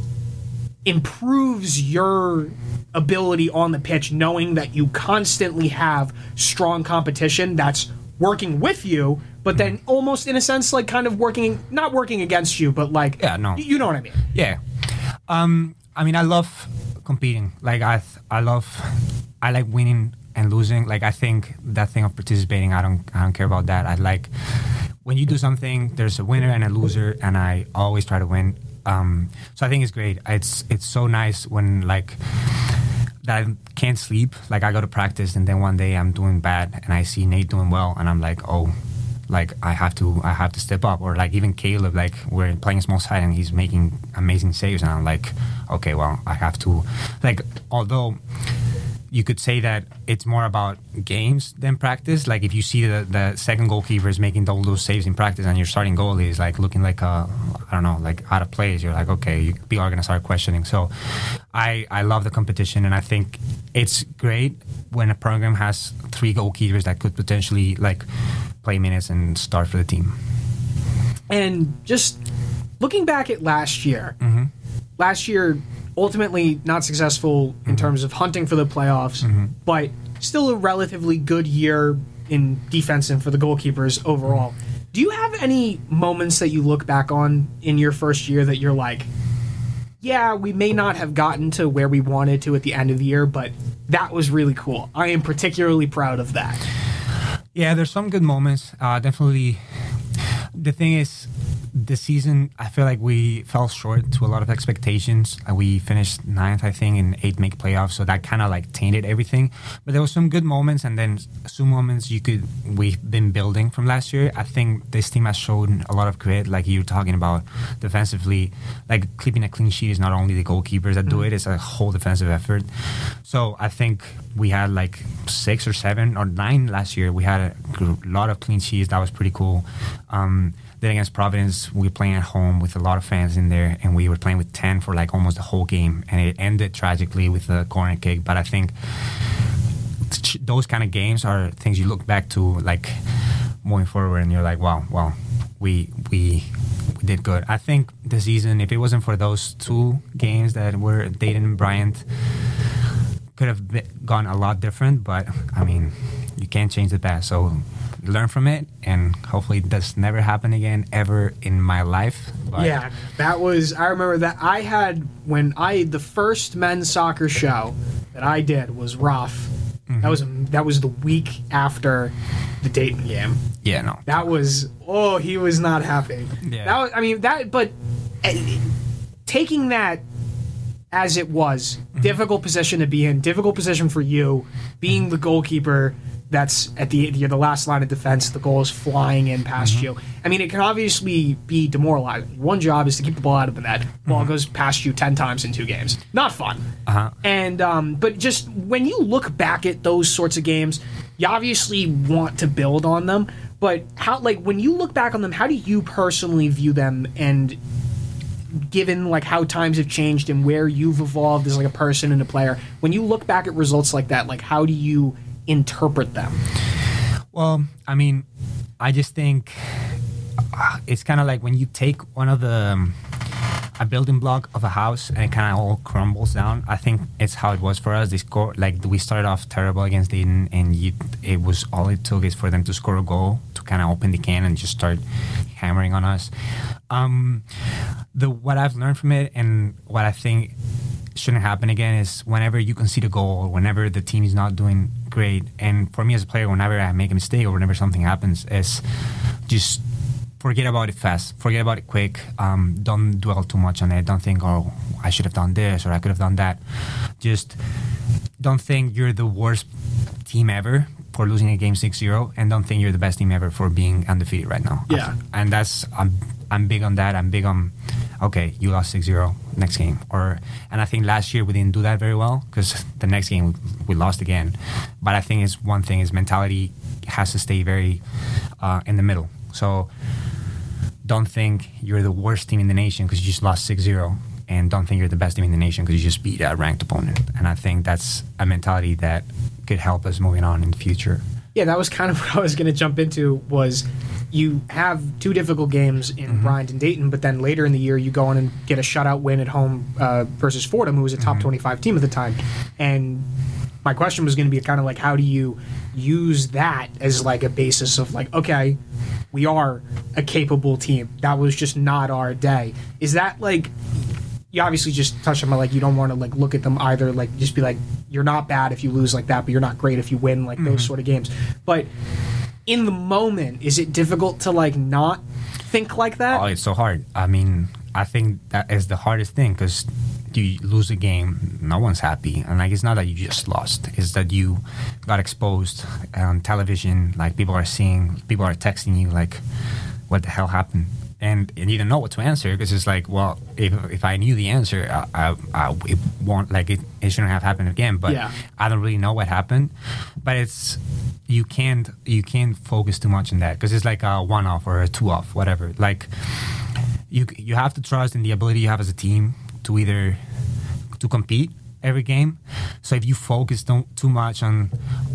improves your ability on the pitch, knowing that you constantly have strong competition that's working with you, but then almost in a sense like kind of working, not working against you, but like, yeah, no, you know what I mean? Yeah. Um, I mean, I love competing. Like I, I love, I like winning and losing. Like I think that thing of participating, I don't, I don't care about that. I like when you do something, there's a winner and a loser, and I always try to win. Um, so I think it's great. It's, it's so nice when like that I can't sleep. Like I go to practice and then one day I'm doing bad and I see Nate doing well, and I'm like, oh, like I have to, I have to step up. Or like even Caleb, like we're playing small side and he's making amazing saves, and I'm like, okay, well I have to, like, although you could say that it's more about games than practice. Like if you see the, the second goalkeeper is making all those saves in practice and your starting goalie is like looking like a, I don't know, like out of place, you're like, okay, people are going to start questioning. So I, I love the competition, and I think it's great when a program has three goalkeepers that could potentially like play minutes and start for the team. And just looking back at last year, mm-hmm. last year, ultimately not successful in mm-hmm. terms of hunting for the playoffs, mm-hmm. but still a relatively good year in defense and for the goalkeepers overall. Mm-hmm. Do you have any moments that you look back on in your first year that you're like, yeah, we may not have gotten to where we wanted to at the end of the year, but that was really cool. I am particularly proud of that. Yeah, there's some good moments. Uh, definitely. The thing is, this season, I feel like we fell short to a lot of expectations. Uh, we finished ninth, I think, in eight make playoffs, so that kind of like tainted everything. But there were some good moments, and then some moments you could we've been building from last year. I think this team has shown a lot of grit, like you were talking about defensively. Like keeping a clean sheet is not only the goalkeepers that do it; it's a whole defensive effort. So I think we had like six or seven or nine last year. We had a lot of clean sheets. That was pretty cool. Um, Then against Providence, we were playing at home with a lot of fans in there, and we were playing with ten for like almost the whole game, and it ended tragically with a corner kick. But I think those kind of games are things you look back to like moving forward, and you're like, wow, wow, we we we did good. I think the season, if it wasn't for those two games that were Dayton and Bryant, could have been, gone a lot different. But I mean, you can't change the past, so learn from it, and hopefully it does never happen again ever in my life. But yeah, that was, I remember that I had, when I, the first men's soccer show that I did was rough. Mm-hmm. That was that was the week after the Dayton game. Yeah, no. That was, oh, he was not happy. Yeah. That was, I mean, that, but uh, taking that as it was, mm-hmm. difficult position to be in, difficult position for you, being mm-hmm. the goalkeeper that's at the you're the last line of defense, the goal is flying in past mm-hmm. you. I mean, it can obviously be demoralizing. One job is to keep the ball out of the net. Ball mm-hmm. goes past you ten times in two games. Not fun. Uh-huh. And um, but just when you look back at those sorts of games, you obviously want to build on them. But how, like, when you look back on them, how do you personally view them? And given like how times have changed and where you've evolved as like a person and a player, when you look back at results like that, like how do you interpret them? Well, I mean, I just think uh, it's kind of like when you take one of the um, a building block of a house and it kind of all crumbles down. I think it's how it was for us. They score like we started off terrible against Dayton, and you, it was all it took is for them to score a goal to kind of open the can and just start hammering on us. Um, the what I've learned from it and what I think shouldn't happen again is whenever you concede a goal, or whenever the team is not doing great, and for me as a player, whenever I make a mistake or whenever something happens, is just forget about it fast, forget about it quick. Um, don't dwell too much on it. Don't think, oh, I should have done this or I could have done that. Just don't think you're the worst team ever for losing a game six zero, and don't think you're the best team ever for being undefeated right now. Yeah. And that's, I'm, I'm big on that. I'm big on, okay, you lost six zero, next game. Or, and I think last year we didn't do that very well because the next game we, we lost again. But I think it's one thing is mentality has to stay very uh, in the middle. So don't think you're the worst team in the nation because you just lost six zero, and don't think you're the best team in the nation because you just beat a ranked opponent. And I think that's a mentality that could help us moving on in the future. Yeah, that was kind of what I was going to jump into was you have two difficult games in mm-hmm. Bryant and Dayton, but then later in the year you go on and get a shutout win at home uh, versus Fordham, who was a top mm-hmm. twenty-five team at the time. And my question was going to be kind of like, how do you use that as like a basis of like, okay, we are a capable team. That was just not our day. Is that like, you obviously just touched on my, like, you don't want to like look at them either, like just be like, you're not bad if you lose like that, but you're not great if you win, like mm-hmm. those sort of games. But in the moment, is it difficult to like not think like that? Oh, it's so hard. I mean, I think that is the hardest thing because you lose a game, no one's happy. And like, it's not that you just lost, it's that you got exposed on television. Like, people are seeing, people are texting you like, what the hell happened? And, and you don't know what to answer because it's like, well, if if I knew the answer, I, I, I it won't, like, it, it shouldn't have happened again. But yeah. I don't really know what happened. But it's, you can't you can't focus too much on that because it's like a one off or a two off, whatever. Like, you you have to trust in the ability you have as a team to either to compete every game. So if you focus don't, too much on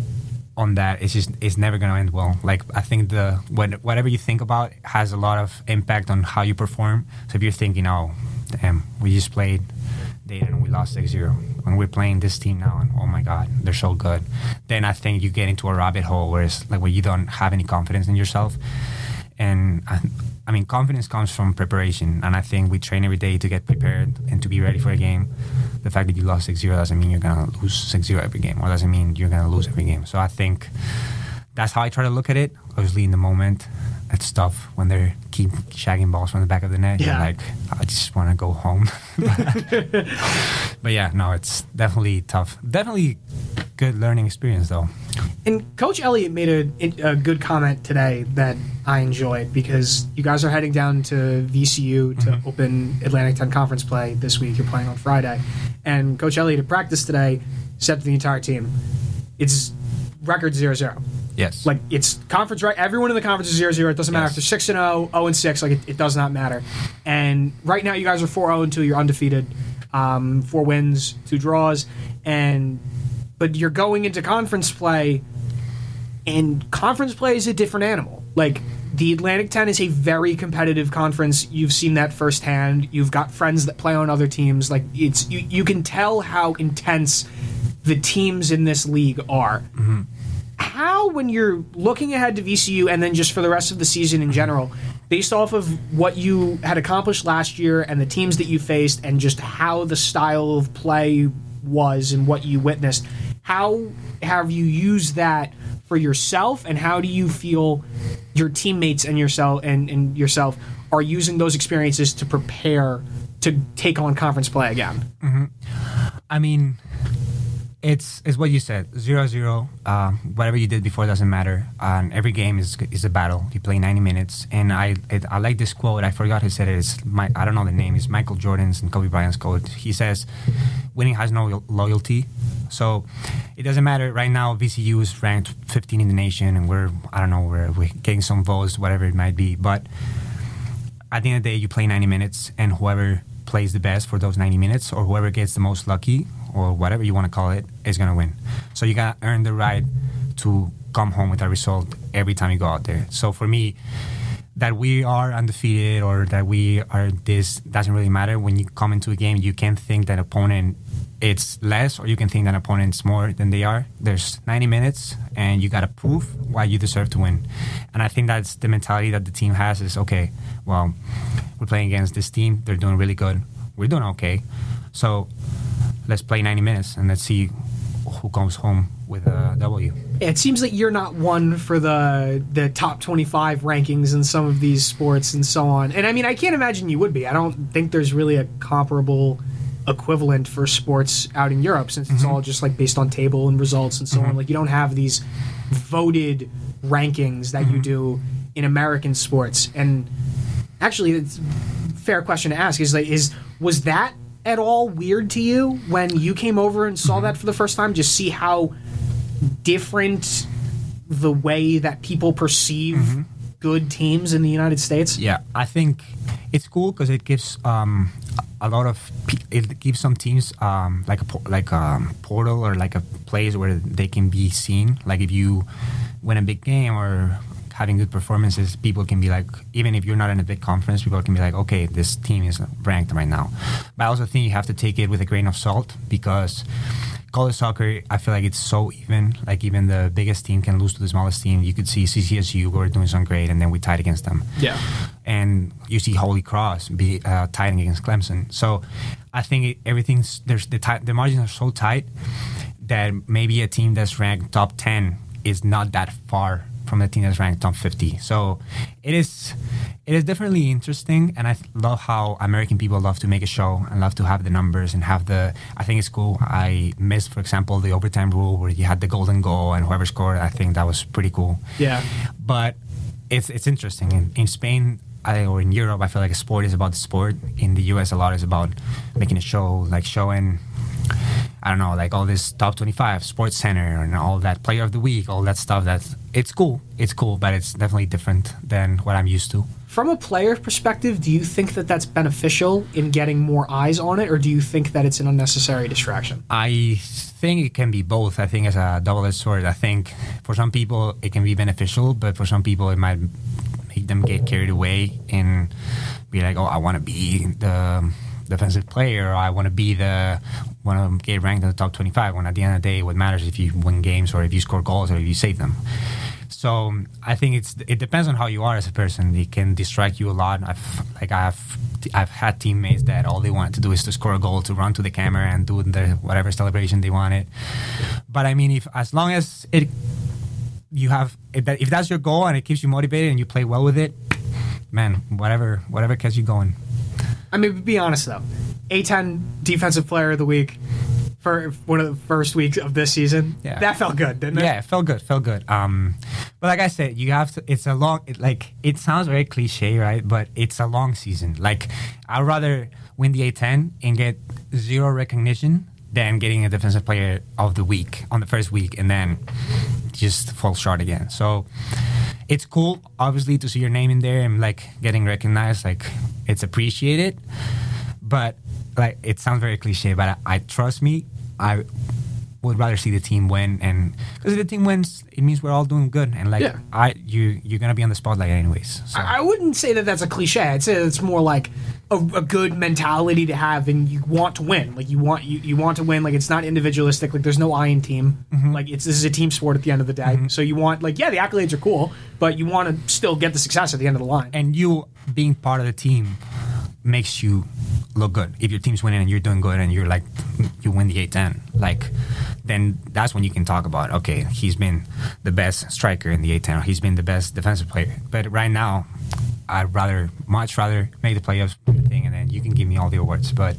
on that, it's just it's never gonna end well. Like, I think the when, whatever you think about has a lot of impact on how you perform. So if you're thinking, oh damn, we just played Dayton and we lost six zero, when we're playing this team now and oh my god, they're so good, then I think you get into a rabbit hole where it's like where you don't have any confidence in yourself. And I, I mean, confidence comes from preparation, and I think we train every day to get prepared and to be ready for a game. The fact that you lost six zero doesn't mean you're going to lose six zero every game, or doesn't mean you're going to lose every game. So I think that's how I try to look at it. Obviously, in the moment, it's tough when they keep shagging balls from the back of the net. Yeah. You're like, I just want to go home. but, but yeah, no, it's definitely tough. Definitely good learning experience, though. And Coach Elliott made a, a good comment today that I enjoyed, because you guys are heading down to V C U to mm-hmm. open Atlantic ten conference play this week. You're playing on Friday. And Coach Elliott at practice today said to the entire team, it's record zero zero. Yes. Like, it's conference, right? Everyone in the conference is zero zero. It doesn't matter Yes. if they're six and oh, oh and six. Like, it, it does not matter. And right now, you guys are four oh and two. You're undefeated. Um, four wins, two draws. And, but you're going into conference play, and conference play is a different animal. Like, the Atlantic ten is a very competitive conference. You've seen that firsthand. You've got friends that play on other teams. Like, it's you, you can tell how intense the teams in this league are. Mm-hmm. How, when you're looking ahead to V C U and then just for the rest of the season in general, based off of what you had accomplished last year and the teams that you faced and just how the style of play was and what you witnessed, how have you used that for yourself, and how do you feel your teammates and yourself and, and yourself are using those experiences to prepare to take on conference play again? Mm-hmm. I mean, it's it's what you said, zero zero. Um, whatever you did before doesn't matter. Um, every game is is a battle. You play ninety minutes, and I it, I like this quote. I forgot who said it. It's my, I don't know the name. It's Michael Jordan's and Kobe Bryant's quote. He says, "Winning has no loyalty." So it doesn't matter. Right now, V C U is ranked fifteen in the nation, and we're I don't know we're, we're getting some votes, whatever it might be. But at the end of the day, you play ninety minutes, and whoever plays the best for those ninety minutes, or whoever gets the most lucky, or whatever you want to call it, is going to win. So you got to earn the right to come home with a result every time you go out there. So for me, that we are undefeated or that we are this doesn't really matter. When you come into a game, you can think that opponent it's less, or you can think that opponent's more than they are. There's ninety minutes, and you got to prove why you deserve to win. And I think that's the mentality that the team has is, okay, well, we're playing against this team. They're doing really good. We're doing okay. So let's play ninety minutes, and let's see who comes home with a W. It seems that you're not one for the the top twenty-five rankings in some of these sports and so on. And I mean, I can't imagine you would be. I don't think there's really a comparable equivalent for sports out in Europe, since it's mm-hmm. all just like based on table and results and so mm-hmm. on. Like, you don't have these voted rankings that mm-hmm. you do in American sports. And actually, it's a fair question to ask is like, is was that at all weird to you when you came over and saw mm-hmm. that for the first time? Just see how different the way that people perceive mm-hmm. good teams in the United States? Yeah, I think it's cool because it gives um, a lot of it gives some teams um, like a like a portal or like a place where they can be seen. Like if you win a big game or having good performances, people can be like, even if you're not in a big conference, people can be like, okay, this team is ranked right now. But I also think you have to take it with a grain of salt, because college soccer, I feel like it's so even. Like, even the biggest team can lose to the smallest team. You could see C C S U who are doing some great, and then we tied against them. Yeah. And you see Holy Cross be uh, tied against Clemson. So I think it, everything's there's the t- the margins are so tight that maybe a team that's ranked top ten is not that far from the team that's ranked top fifty. So it is it is definitely interesting, and I love how American people love to make a show and love to have the numbers and have the, I think it's cool. I missed, for example, the overtime rule where you had the golden goal and whoever scored. I think that was pretty cool. Yeah. But it's it's interesting. In, in Spain, I, or in Europe, I feel like a sport is about the sport. In the U S, a lot is about making a show, like showing, I don't know, like all this top twenty-five, Sports Center, and all that, Player of the Week, all that stuff. That's it's cool. It's cool, but it's definitely different than what I'm used to. From a player perspective, do you think that that's beneficial in getting more eyes on it, or do you think that it's an unnecessary distraction? I think it can be both. I think it's a double-edged sword. I think for some people it can be beneficial, but for some people it might make them get carried away and be like, oh, I want to be the defensive player, or I want to be the want to get ranked in the top twenty-five, when at the end of the day what matters is if you win games or if you score goals or if you save them. So I think it's it depends on how you are as a person. It can distract you a lot. I've like I've I've had teammates that all they wanted to do is to score a goal, to run to the camera and do the whatever celebration they wanted. But I mean, if as long as it you have if, that, if that's your goal and it keeps you motivated and you play well with it, man, whatever whatever gets you going. I mean, be honest though, A ten Defensive Player of the Week for one of the first weeks of this season. Yeah. That felt good, didn't it? Yeah, it felt good, felt good. Um, but like I said, you have to. It's a long. It, like it sounds very cliche, right? But it's a long season. Like I'd rather win the A ten and get zero recognition than getting a Defensive Player of the Week on the first week and then just fall short again. So it's cool, obviously, to see your name in there and like getting recognized. Like it's appreciated, but like it sounds very cliche, but I, I trust me, I would rather see the team win, and because if the team wins, it means we're all doing good, and like Yeah. I, you, you're gonna be on the spotlight anyways. So. I, I wouldn't say that that's a cliche. I'd say it's more like a, a good mentality to have, and you want to win. Like you want you, you want to win. Like it's not individualistic. Like there's no I in team. Mm-hmm. Like it's this is a team sport at the end of the day. Mm-hmm. So you want like yeah, the accolades are cool, but you want to still get the success at the end of the line. And you being part of the team makes you look good. If your team's winning and you're doing good and you're like, you win the A ten, like, then that's when you can talk about, okay, he's been the best striker in the A ten, or he's been the best defensive player. But right now, I'd rather, much rather make the playoffs thing, and then you can give me all the awards. But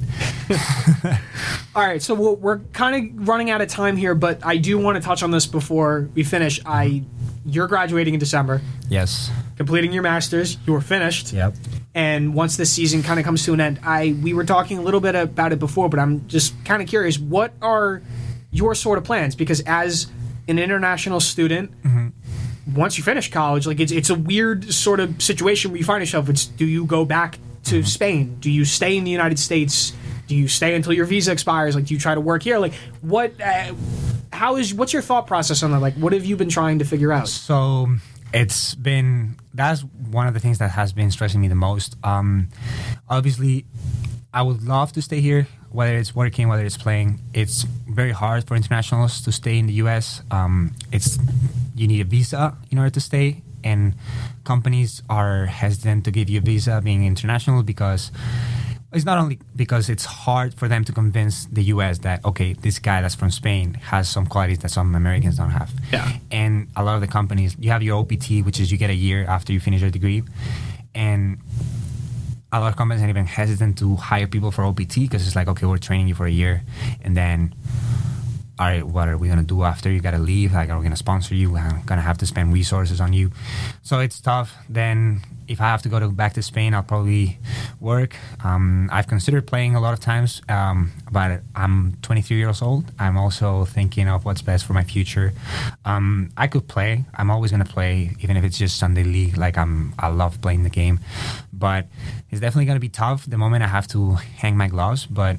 all right, so we're, we're kind of running out of time here, but I do want to touch on this before we finish. I, you're graduating in December. yes, Completing your master's, you were finished. yep. And once this season kind of comes to an end, I we were talking a little bit about it before, but I'm just kind of curious, what are your sort of plans? Because as an international student, mm-hmm. once you finish college, like it's it's a weird sort of situation where you find yourself. It's do you go back to mm-hmm. Spain? Do you stay in the United States? Do you stay until your visa expires? Like, do you try to work here? Like, what? Uh, how is what's your thought process on that? Like, what have you been trying to figure out? So it's been, that's one of the things that has been stressing me the most. Um, obviously, I would love to stay here, whether it's working, whether it's playing. It's very hard for internationals to stay in the U S. Um, it's you need a visa in order to stay, and companies are hesitant to give you a visa being international because it's not only because it's hard for them to convince the U S that, okay, this guy that's from Spain has some qualities that some Americans don't have. Yeah. And a lot of the companies, you have your O P T, which is you get a year after you finish your degree. And a lot of companies are even hesitant to hire people for O P T because it's like, okay, we're training you for a year. And then, all right, what are we going to do after you got to leave? Like, are we going to sponsor you? We're going to have to spend resources on you. So it's tough. Then if I have to go to, back to Spain, I'll probably work. Um, I've considered playing a lot of times, um, but I'm twenty-three years old. I'm also thinking of what's best for my future. Um, I could play. I'm always going to play, even if it's just Sunday league. Like, I'm, I love playing the game. But it's definitely going to be tough the moment I have to hang my gloves. But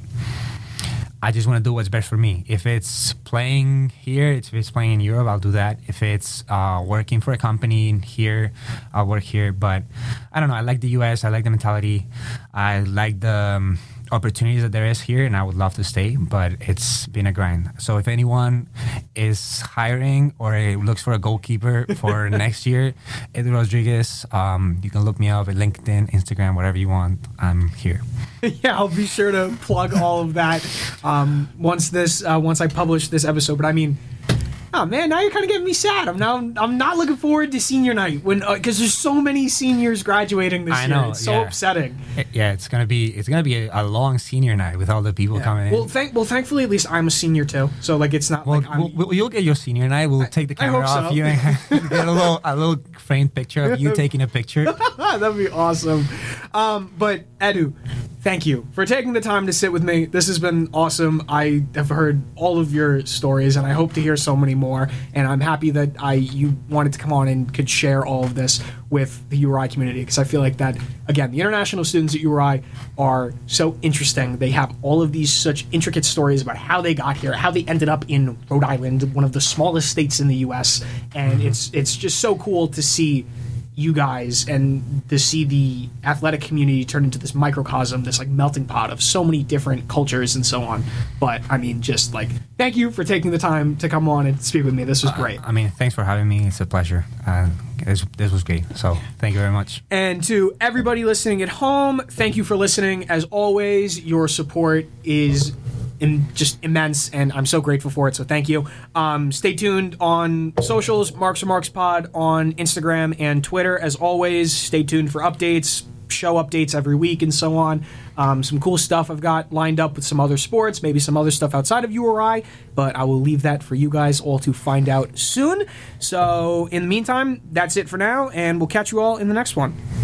I just want to do what's best for me. If it's playing here, if it's playing in Europe, I'll do that. If it's uh, working for a company here, I'll work here. But I don't know. I like the U S. I like the mentality. I like the um, opportunities that there is here, and I would love to stay. But it's been a grind. So if anyone is hiring or looks for a goalkeeper for next year, Edu Rodriguez, um, you can look me up at LinkedIn, Instagram, whatever you want. I'm here. Yeah, I'll be sure to plug all of that um, once this uh, once I publish this episode. But I mean, oh man, now you're kind of getting me sad. I'm now I'm not looking forward to senior night when because uh, there's so many seniors graduating this I year. know, It's so yeah. upsetting. Yeah, it's gonna be it's gonna be a, a long senior night with all the people Yeah. coming in. Well, thank well, thankfully at least I'm a senior too. So like it's not Well, like I'm. we'll, we'll- you'll get your senior night. We'll take the I camera hope off so. you and get a little a little framed picture of you taking a picture. That'd be awesome. Um, but Edu, thank you for taking the time to sit with me. This has been awesome. I have heard all of your stories, and I hope to hear so many more. And I'm happy that I you wanted to come on and could share all of this with the U R I community, because I feel like that, again, the international students at U R I are so interesting. They have all of these such intricate stories about how they got here, how they ended up in Rhode Island, one of the smallest states in the U S, and Mm-hmm. it's it's just so cool to see you guys and to see the athletic community turn into this microcosm, this like melting pot of so many different cultures and so on. But I mean, just like, thank you for taking the time to come on and speak with me. This was great. I mean, thanks for having me. It's a pleasure. Uh, this, this was great. So thank you very much. And to everybody listening at home, thank you for listening. As always, your support is in just immense, and I'm so grateful for it. So thank you. Um, stay tuned on socials, Marks Remarks Pod on Instagram and Twitter. As always, stay tuned for updates, show updates every week, and so on. Um, some cool stuff I've got lined up with some other sports, maybe some other stuff outside of U R I, but I will leave that for you guys all to find out soon. So in the meantime, that's it for now, and we'll catch you all in the next one.